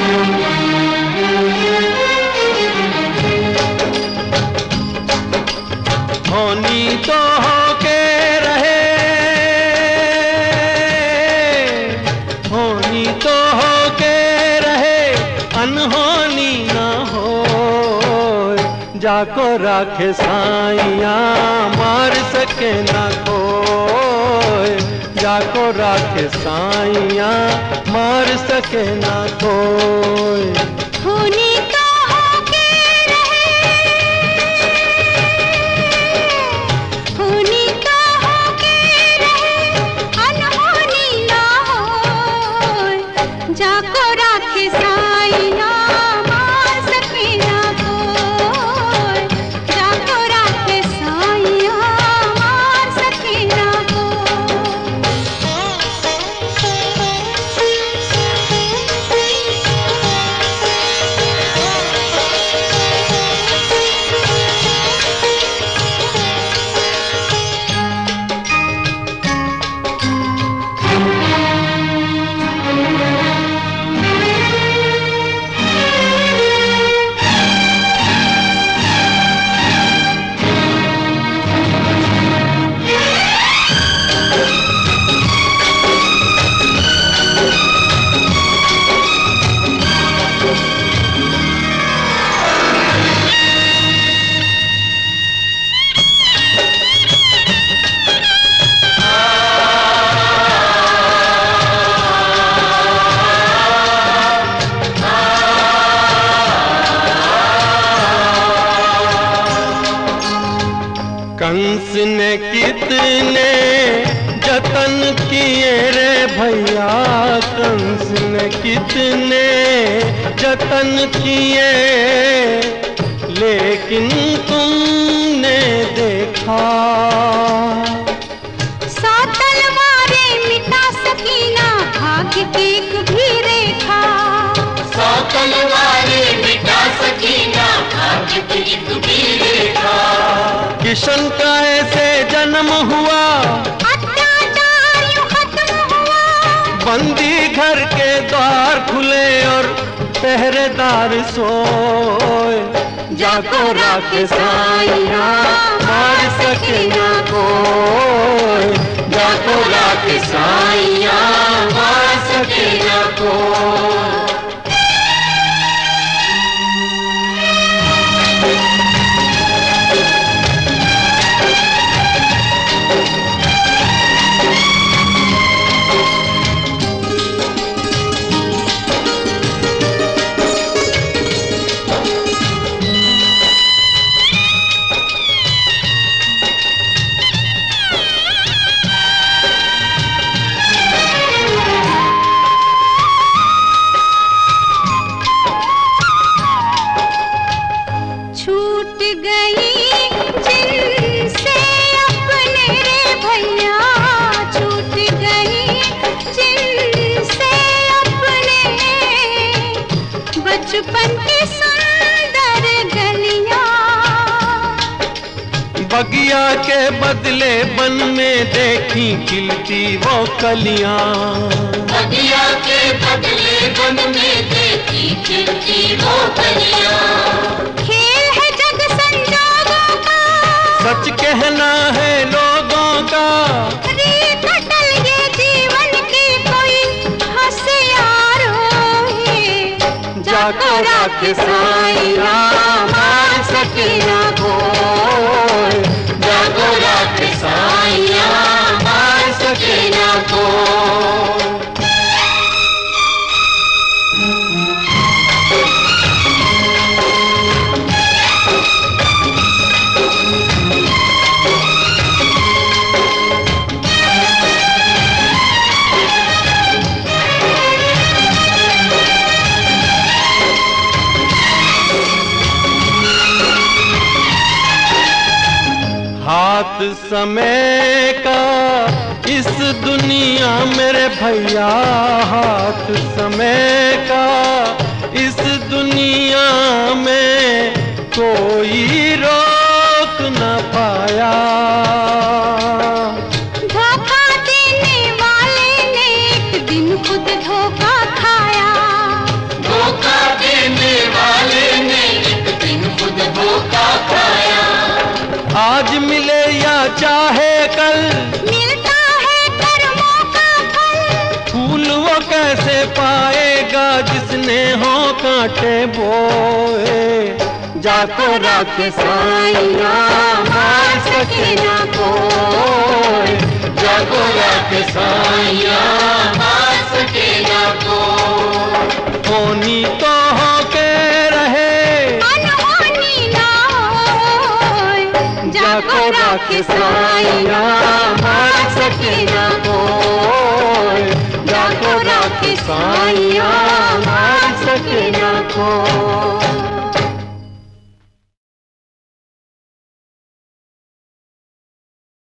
होनी तो होके रहे, होनी तो होके रहे, अनहोनी ना हो। जाको राखे साइया मार सके ना कोई, जाको राखे साइया मार सके ना कोई। होनी तो होके रहे, होनी तो होके रहे, अनहोनी ना हो। जाको राखे साइया मार सके ना कोई, जाको राखे साइया मार सके ना कंस ने कितने जतन किए रे भैया, कंस ने कितने जतन किए, लेकिन तुमने देखा। 100 तलवारें मिटा सकी ना भाग्य की एक भी रेखा। 100 तलवारें मिटा सकी ना भाग्य की एक भी रेखा। किशन का ऐसे जन्म हुआ, अत्याचार यूं खत्म हुआ। बंदी घर के द्वार खुले और पहरेदार सोए। जाको राखे साइया मार सके ना कोई, जाको राखे साइया मार सके ना कोई। छूट गई जिनसे अपने रे भैया, छूट गई जिनसे अपने, बचपन की सुंदर गलियां। बगिया के बदले बन में देखी खिलती वो कलियां, बगिया के बदले बन में देखी खिलती वो कलियां। खेल है जग संजोगों का, सच कहना है लोगों का। रीत टल ये जीवन की कोई होशियार है। जाको राखे साइया मार सके ना कोई, जाको राखे साइया मार सके ना कोई। हाथ समय का इस दुनिया मेरे भैया, हाथ समय का इस दुनिया में कोई रोक न पाया। धोखा देने वाले ने एक दिन खुद धोखा खाया। चाहे कल मिलता है कर्मों का फल। फूल वो कैसे पाएगा जिसने हो कांटे बोए। जाको राख साइया मार सके ना कोई। जागो राख साइया मार सके ना कोई। होनी तो होके रहे अनहोनी ना होए। जाको राख साइया मार सके ना